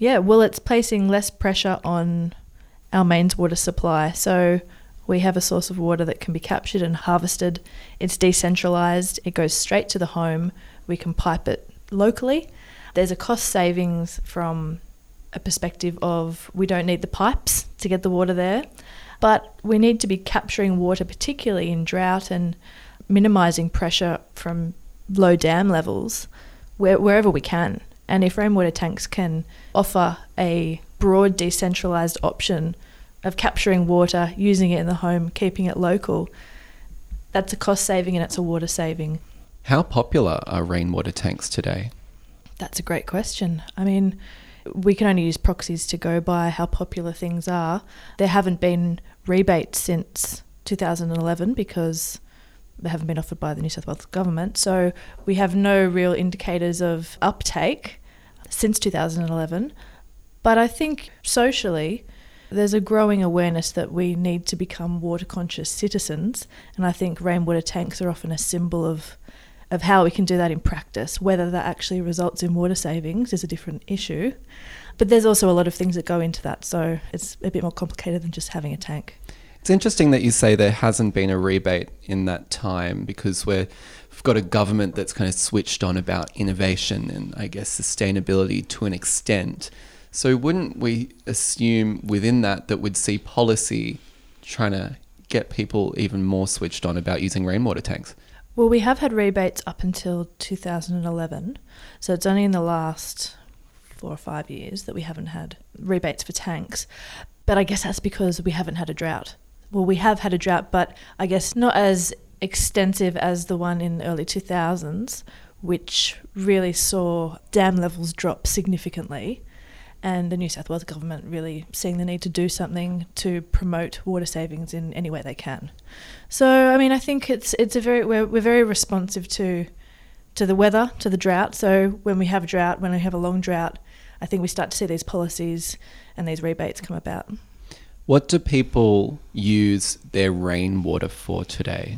Yeah, well, it's placing less pressure on our mains water supply. So we have a source of water that can be captured and harvested. It's decentralised. It goes straight to the home. We can pipe it locally. There's a cost savings from a perspective of we don't need the pipes to get the water there, but we need to be capturing water, particularly in drought, and minimising pressure from low dam levels wherever we can. And if rainwater tanks can offer a broad decentralised option of capturing water, using it in the home, keeping it local, that's a cost saving and it's a water saving. How popular are rainwater tanks today? That's a great question. I mean, we can only use proxies to go by how popular things are. There haven't been rebates since 2011 because they haven't been offered by the New South Wales government. So we have no real indicators of uptake since 2011. But I think socially, there's a growing awareness that we need to become water conscious citizens. And I think rainwater tanks are often a symbol of how we can do that in practice. Whether that actually results in water savings is a different issue. But there's also a lot of things that go into that. So it's a bit more complicated than just having a tank. It's interesting that you say there hasn't been a rebate in that time, because we've got a government that's kind of switched on about innovation and I guess sustainability to an extent. So wouldn't we assume within that we'd see policy trying to get people even more switched on about using rainwater tanks? Well, we have had rebates up until 2011. So it's only in the last 4 or 5 years that we haven't had rebates for tanks. But I guess that's because we haven't had a drought. Well, we have had a drought, but I guess not as extensive as the one in the early 2000s, which really saw dam levels drop significantly, and the New South Wales government really seeing the need to do something to promote water savings in any way they can. So, I mean, I think we're very responsive to the weather, to the drought. So when we have a drought, when we have a long drought, I think we start to see these policies and these rebates come about. What do people use their rainwater for today?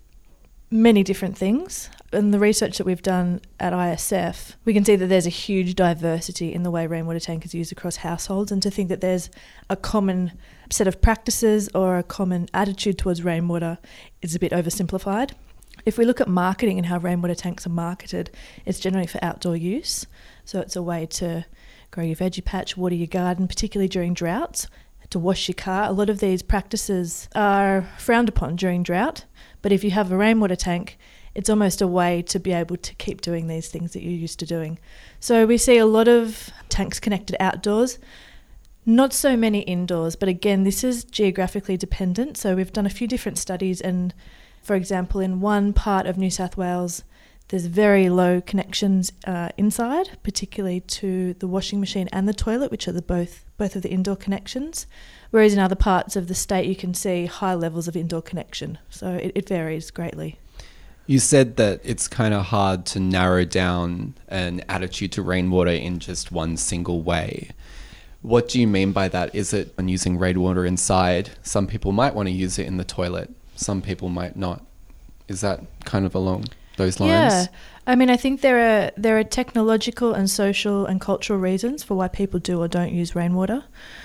Many different things. In the research that we've done at ISF, we can see that there's a huge diversity in the way rainwater tank is used across households, and to think that there's a common set of practices or a common attitude towards rainwater is a bit oversimplified. If we look at marketing and how rainwater tanks are marketed, it's generally for outdoor use. So it's a way to grow your veggie patch, water your garden, particularly during droughts, to wash your car. A lot of these practices are frowned upon during drought, but if you have a rainwater tank, it's almost a way to be able to keep doing these things that you're used to doing. So we see a lot of tanks connected outdoors, not so many indoors, but again, this is geographically dependent. So we've done a few different studies, and for example, in one part of New South Wales, there's very low connections inside, particularly to the washing machine and the toilet, which are both of the indoor connections. Whereas in other parts of the state, you can see high levels of indoor connection. So it varies greatly. You said that it's kind of hard to narrow down an attitude to rainwater in just one single way. What do you mean by that? Is it when using rainwater inside? Some people might want to use it in the toilet. Some people might not. Is that kind of along those lines? Yeah. I mean, I think there are technological and social and cultural reasons for why people do or don't use rainwater.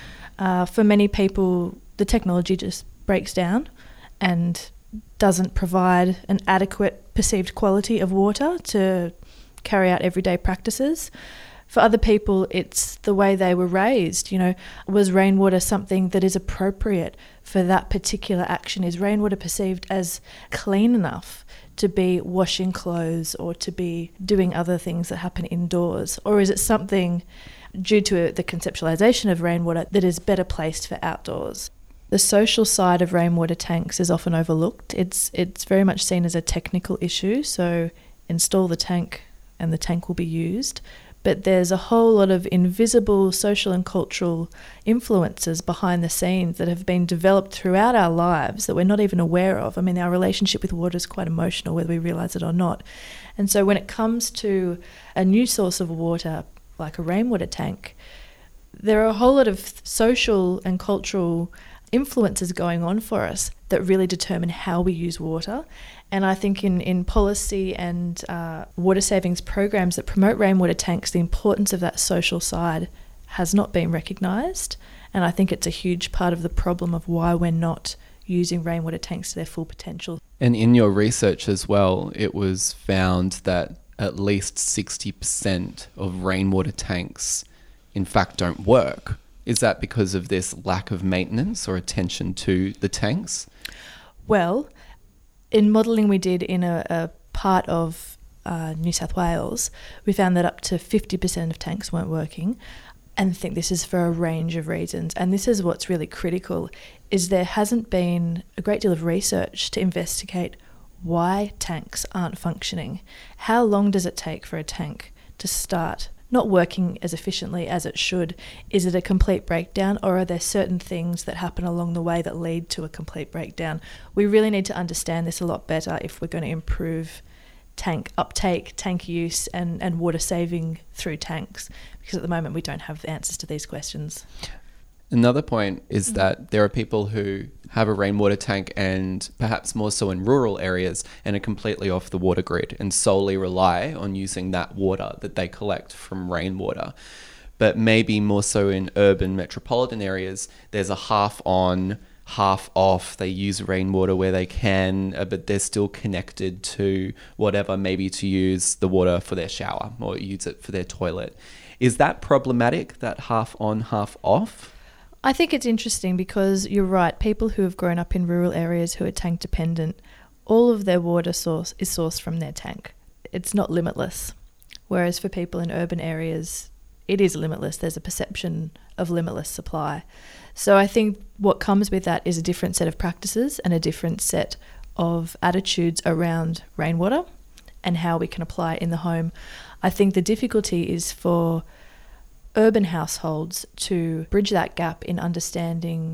For many people, the technology just breaks down and doesn't provide an adequate perceived quality of water to carry out everyday practices. For other people, it's the way they were raised. You know, was rainwater something that is appropriate for that particular action? Is rainwater perceived as clean enough to be washing clothes or to be doing other things that happen indoors? Or is it something, due to the conceptualisation of rainwater, that is better placed for outdoors? The social side of rainwater tanks is often overlooked. It's very much seen as a technical issue, so install the tank and the tank will be used. But there's a whole lot of invisible social and cultural influences behind the scenes that have been developed throughout our lives that we're not even aware of. I mean, our relationship with water is quite emotional, whether we realise it or not. And so when it comes to a new source of water, like a rainwater tank, there are a whole lot of social and cultural influences going on for us that really determine how we use water. And I think in policy and water savings programs that promote rainwater tanks, the importance of that social side has not been recognised, and I think it's a huge part of the problem of why we're not using rainwater tanks to their full potential. And in your research as well, it was found that at least 60% of rainwater tanks in fact don't work. Is that because of this lack of maintenance or attention to the tanks? Well, in modelling we did in a part of New South Wales, we found that up to 50% of tanks weren't working. And I think this is for a range of reasons. And this is what's really critical, is there hasn't been a great deal of research to investigate why tanks aren't functioning. How long does it take for a tank to start not working as efficiently as it should? Is it a complete breakdown, or are there certain things that happen along the way that lead to a complete breakdown? We really need to understand this a lot better if we're going to improve tank uptake, tank use, and water saving through tanks, because at the moment we don't have the answers to these questions. Another point is that there are people who have a rainwater tank, and perhaps more so in rural areas, and are completely off the water grid and solely rely on using that water that they collect from rainwater. But maybe more so in urban metropolitan areas, there's a half on, half off. They use rainwater where they can, but they're still connected to whatever, maybe to use the water for their shower or use it for their toilet. Is that problematic, that half on, half off? I think it's interesting because you're right, people who have grown up in rural areas who are tank dependent, all of their water source is sourced from their tank. It's not limitless. Whereas for people in urban areas, it is limitless. There's a perception of limitless supply. So I think what comes with that is a different set of practices and a different set of attitudes around rainwater and how we can apply it in the home. I think the difficulty is for urban households to bridge that gap in understanding,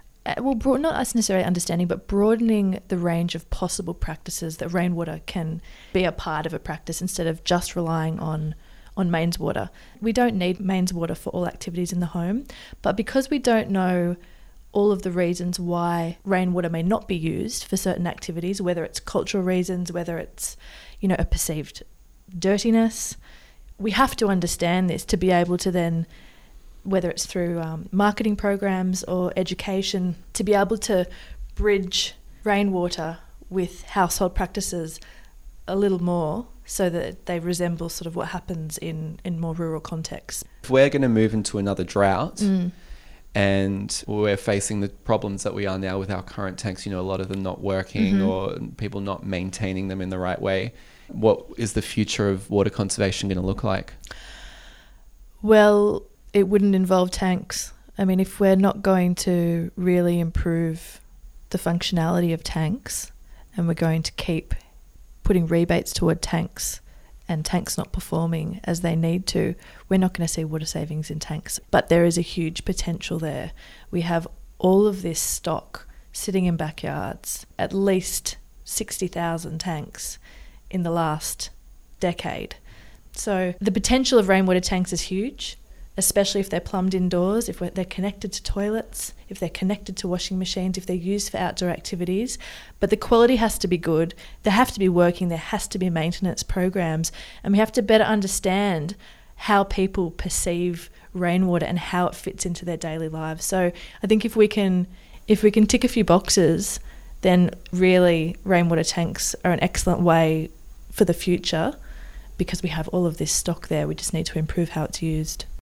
not necessarily understanding, but broadening the range of possible practices that rainwater can be a part of a practice instead of just relying on mains water. We don't need mains water for all activities in the home, but because we don't know all of the reasons why rainwater may not be used for certain activities, whether it's cultural reasons, whether it's, a perceived dirtiness, we have to understand this to be able to then, whether it's through marketing programs or education, to be able to bridge rainwater with household practices a little more so that they resemble sort of what happens in more rural contexts. If we're going to move into another drought and we're facing the problems that we are now with our current tanks, a lot of them not working or people not maintaining them in the right way, what is the future of water conservation going to look like? Well, it wouldn't involve tanks. I mean, if we're not going to really improve the functionality of tanks and we're going to keep putting rebates toward tanks and tanks not performing as they need to, we're not going to see water savings in tanks. But there is a huge potential there. We have all of this stock sitting in backyards, at least 60,000 tanks in the last decade. So the potential of rainwater tanks is huge, especially if they're plumbed indoors, if they're connected to toilets, if they're connected to washing machines, if they're used for outdoor activities. But the quality has to be good. They have to be working. There has to be maintenance programs. And we have to better understand how people perceive rainwater and how it fits into their daily lives. So I think if we can tick a few boxes, then really rainwater tanks are an excellent way for the future because we have all of this stock there. We just need to improve how it's used.